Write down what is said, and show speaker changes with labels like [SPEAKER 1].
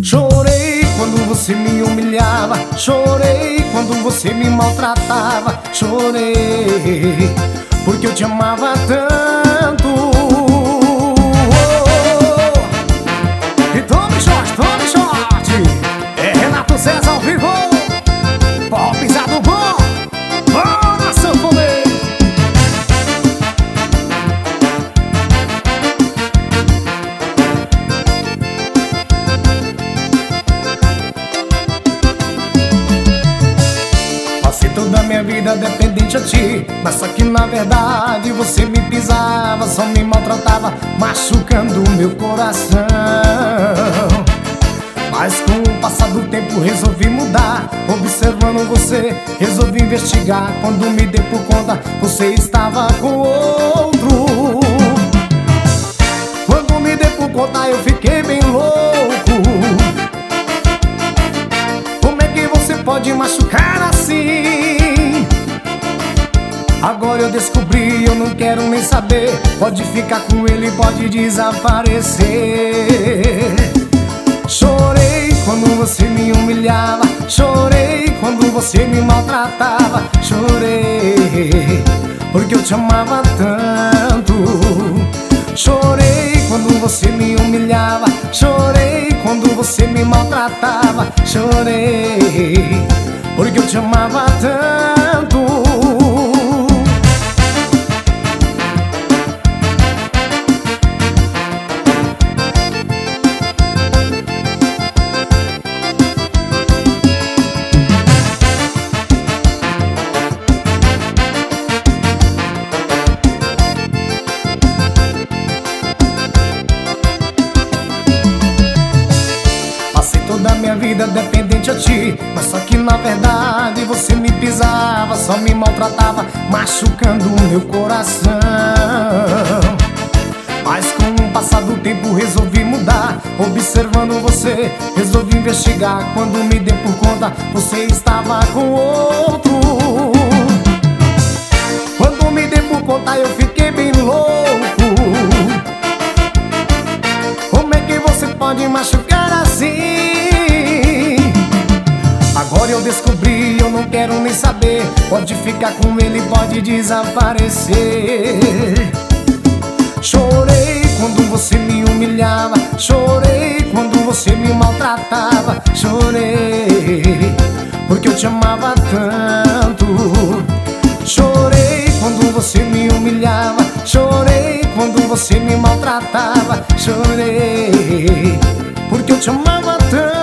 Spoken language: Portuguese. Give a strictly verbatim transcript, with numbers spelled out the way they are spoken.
[SPEAKER 1] Chorei quando você me humilhava, chorei quando você me maltratava, chorei porque eu te amava tanto. Oh, e tome short, tome short. É Renato César ao vivo. Pó pisado bom, bom na sanfoneira. Passei toda a minha vida dependente a ti, mas só que na verdade você me pisava, só me maltratava, machucando meu coração. Mas com o passar do tempo resolvi mudar. Observando você, resolvi investigar. Quando me dei por conta, você estava com outro. Quando me dei por conta, eu fiquei bem louco. Como é que você pode machucar assim? Agora eu descobri, eu não quero nem saber. Pode ficar com ele, pode desaparecer. Chorei quando você me humilhava, chorei quando você me maltratava, chorei porque eu te amava tanto. Chorei quando você me humilhava, chorei quando você me maltratava, chorei porque eu te amava tanto. Toda minha vida dependente a ti, mas só que na verdade você me pisava, só me maltratava, machucando o meu coração. Mas com o passar do tempo resolvi mudar. Observando você, resolvi investigar. Quando me dei por conta, você estava com outro. Quando me dei por conta, eu fiquei bem louco. Como é que você pode machucar assim? Agora eu descobri, eu não quero nem saber. Pode ficar com ele, pode desaparecer. Chorei quando você me humilhava, chorei quando você me maltratava, chorei porque eu te amava tanto. Chorei quando você me humilhava, chorei quando você me maltratava, chorei porque eu te amava tanto.